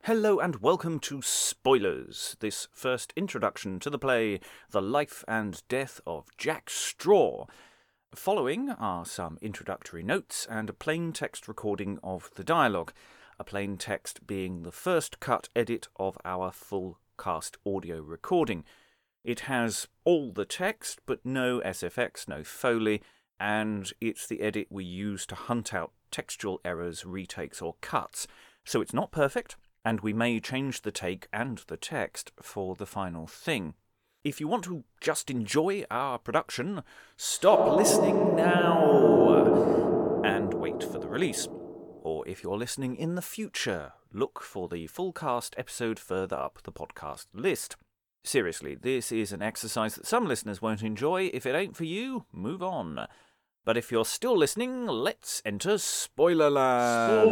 Hello and welcome to Spoilers, this first introduction to the play The Life and Death of Jack Straw. Following are some introductory notes and a plain text recording of the dialogue, a plain text being the first cut edit of our full cast audio recording. It has all the text, but no SFX, no Foley, and it's the edit we use to hunt out textual errors, retakes or cuts. So it's not perfect, and we may change the take and the text for the final thing. If you want to just enjoy our production, stop listening now and wait for the release. Or if you're listening in the future, look for the full cast episode further up the podcast list. Seriously, this is an exercise that some listeners won't enjoy. If it ain't for you, move on. But if you're still listening, let's enter Spoilerland.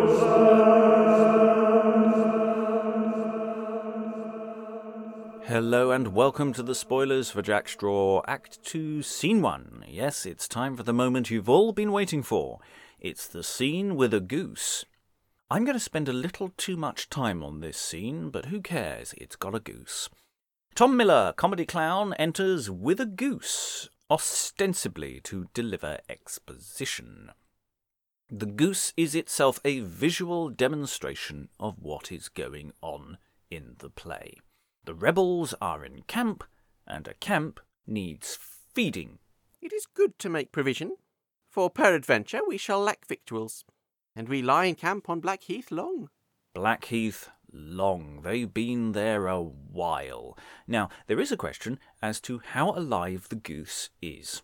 Hello and welcome to the spoilers for Jack Straw, Act 2, Scene 1. Yes, it's time for the moment you've all been waiting for. It's the scene with a goose. I'm going to spend a little too much time on this scene, but who cares? It's got a goose. Tom Miller, comedy clown, enters with a goose, ostensibly to deliver exposition. The goose is itself a visual demonstration of what is going on in the play. The rebels are in camp, and a camp needs feeding. It is good to make provision, for peradventure we shall lack victuals, and we lie in camp on Blackheath long. Blackheath long. They've been there a while. Now, there is a question as to how alive the goose is.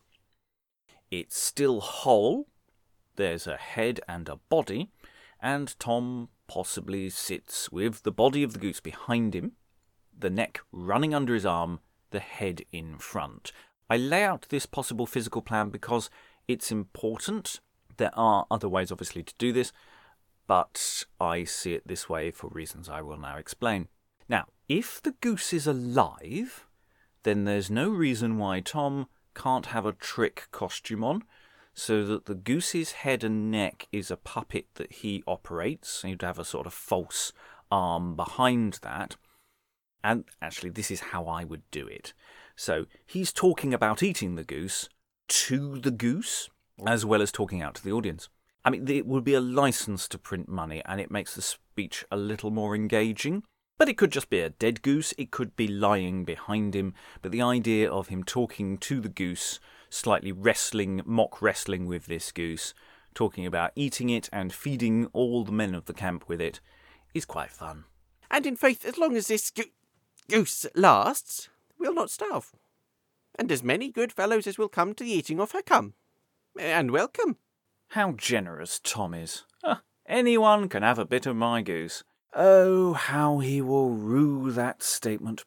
It's still whole. There's a head and a body, and Tom possibly sits with the body of the goose behind him, the neck running under his arm, the head in front. I lay out this possible physical plan because it's important. There are other ways, obviously, to do this, but I see it this way for reasons I will now explain. Now, if the goose is alive, then there's no reason why Tom can't have a trick costume on, so that the goose's head and neck is a puppet that he operates. He'd have a sort of false arm behind that. And actually, this is how I would do it. So he's talking about eating the goose to the goose, as well as talking out to the audience. I mean, it would be a license to print money, and it makes the speech a little more engaging. But it could just be a dead goose. It could be lying behind him. But the idea of him talking to the goose, slightly wrestling, mock wrestling with this goose, talking about eating it and feeding all the men of the camp with it, is quite fun. And in faith, as long as this goose lasts, we'll not starve. And as many good fellows as will come to the eating of her come. And welcome. How generous Tom is. Anyone can have a bit of my goose. Oh, how he will rue that statement.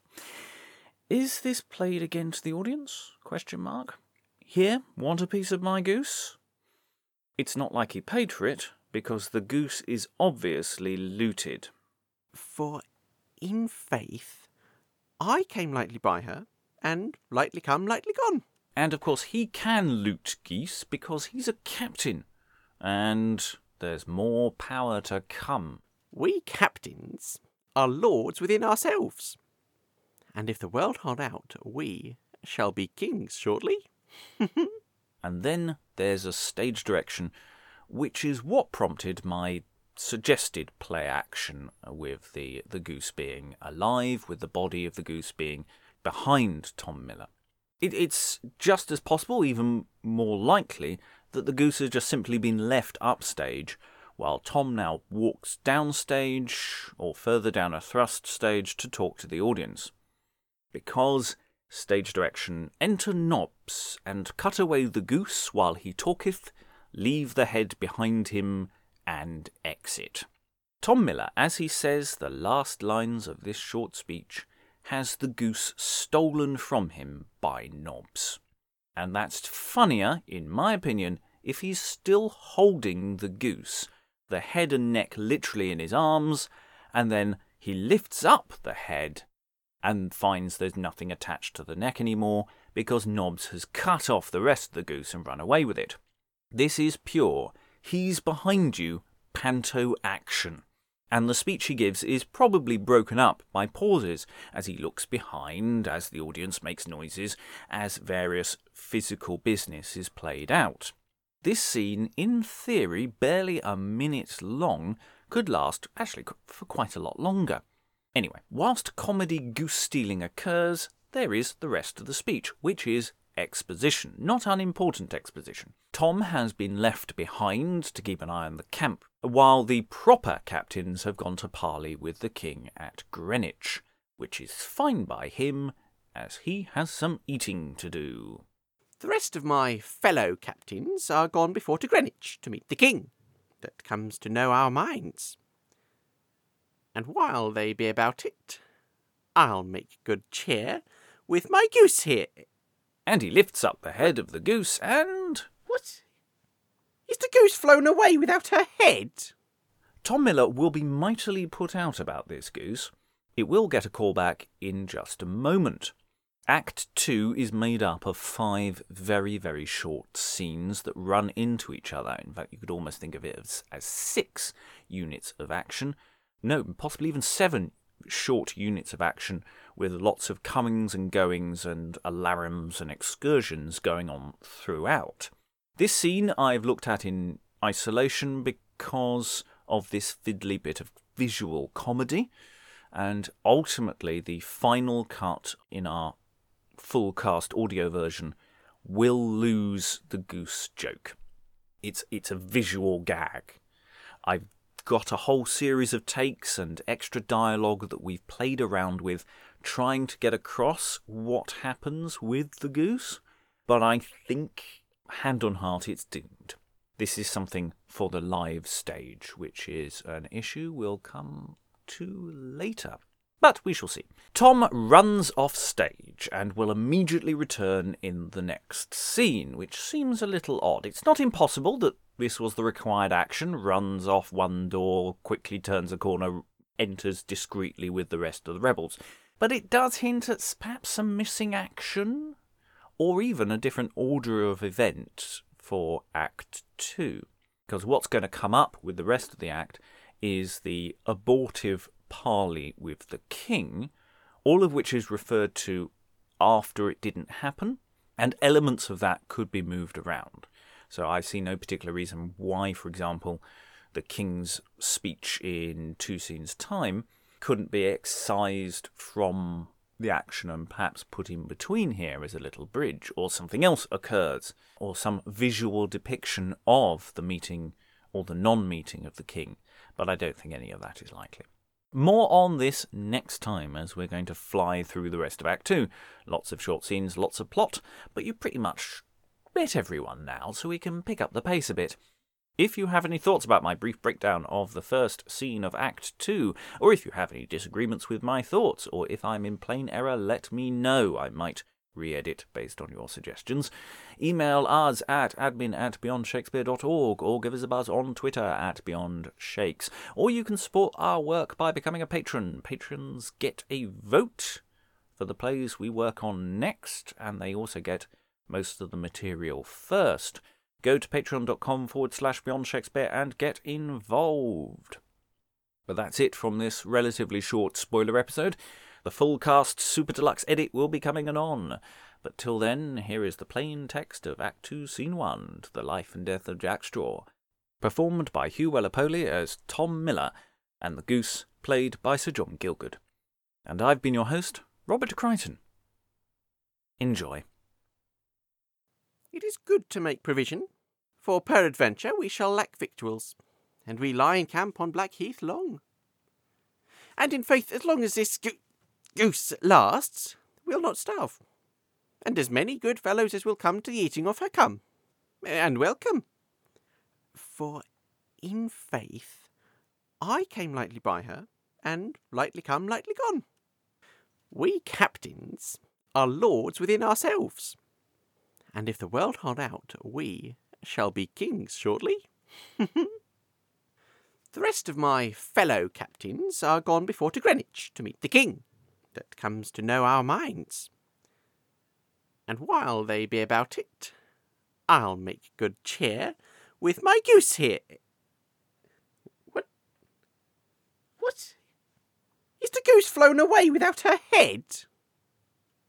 Is this played again to the audience? ? Here, want a piece of my goose? It's not like he paid for it, because the goose is obviously looted. For in faith, I came lightly by her, and lightly come, lightly gone. And of course he can loot geese because he's a captain. And there's more power to come. We captains are lords within ourselves. And if the world hold out, we shall be kings shortly. And then there's a stage direction, which is what prompted my suggested play action with the goose being alive, with the body of the goose being behind Tom Miller. It's just as possible, even more likely, that the goose has just simply been left upstage, while Tom now walks downstage, or further down a thrust stage, to talk to the audience. Because, stage direction, enter Nobbs, and cut away the goose while he talketh, leave the head behind him, and exit. Tom Miller, as he says the last lines of this short speech, has the goose stolen from him by Nobbs. And that's funnier, in my opinion, if he's still holding the goose, the head and neck literally in his arms, and then he lifts up the head and finds there's nothing attached to the neck anymore because Nobbs has cut off the rest of the goose and run away with it. This is pure he's behind you panto action. and the speech he gives is probably broken up by pauses as he looks behind, as the audience makes noises, as various physical business is played out. This scene, in theory, barely a minute long, could last actually for quite a lot longer. Anyway, whilst comedy goose stealing occurs, there is the rest of the speech, which is exposition, not unimportant exposition. Tom has been left behind to keep an eye on the camp, while the proper captains have gone to parley with the king at Greenwich, which is fine by him, as he has some eating to do. The rest of my fellow captains are gone before to Greenwich to meet the king, that comes to know our minds. And while they be about it, I'll make good cheer with my goose here. And he lifts up the head of the goose and... What? Is the goose flown away without her head? Tom Miller will be mightily put out about this goose. It will get a call back in just a moment. Act 2 is made up of 5 very, very short scenes that run into each other. In fact, you could almost think of it as 6 units of action. No, possibly even 7 short units of action with lots of comings and goings and alarums and excursions going on throughout. This scene I've looked at in isolation because of this fiddly bit of visual comedy, and ultimately the final cut in our full cast audio version will lose the goose joke. It's a visual gag. I've got a whole series of takes and extra dialogue that we've played around with trying to get across what happens with the goose, but I think, hand on heart, it's doomed. This is something for the live stage, which is an issue we'll come to later. But we shall see. Tom runs off stage and will immediately return in the next scene, which seems a little odd. It's not impossible that this was the required action, runs off one door, quickly turns a corner, enters discreetly with the rest of the rebels. But it does hint at perhaps some missing action, or even a different order of event for Act 2. Because what's going to come up with the rest of the act is the abortive parley with the king, all of which is referred to after it didn't happen, and elements of that could be moved around. So I see no particular reason why, for example, the king's speech in 2 scenes' time couldn't be excised from the action and perhaps put in between here as a little bridge, or something else occurs, or some visual depiction of the meeting or the non-meeting of the king, but I don't think any of that is likely. More on this next time, as we're going to fly through the rest of Act 2. Lots of short scenes, lots of plot, but you pretty much met everyone now, so we can pick up the pace a bit. If you have any thoughts about my brief breakdown of the first scene of Act 2, or if you have any disagreements with my thoughts, or if I'm in plain error, let me know. I might re-edit based on your suggestions. Email us at admin@beyondshakespeare.org, or give us a buzz on Twitter @BeyondShakes. Or you can support our work by becoming a patron. Patrons get a vote for the plays we work on next, and they also get most of the material first. Go to patreon.com/BeyondShakespeare and get involved. But that's it from this relatively short spoiler episode. The full cast Super Deluxe edit will be coming anon. But till then, here is the plain text of Act 2, Scene 1, To the Life and Death of Jack Straw, performed by Hugh Weller-Poley as Tom Miller, and the goose played by Sir John Gielgud. And I've been your host, Robert Crichton. Enjoy. It is good to make provision, for peradventure we shall lack victuals, and we lie in camp on Blackheath long. And in faith, as long as this goose lasts, we'll not starve, and as many good fellows as will come to the eating of her come, and welcome. For in faith, I came lightly by her, and lightly come, lightly gone. We captains are lords within ourselves, and if the world hold out, we shall be kings shortly. The rest of my fellow captains are gone before to Greenwich to meet the king, that comes to know our minds. And while they be about it, I'll make good cheer with my goose here. What? What? Is the goose flown away without her head?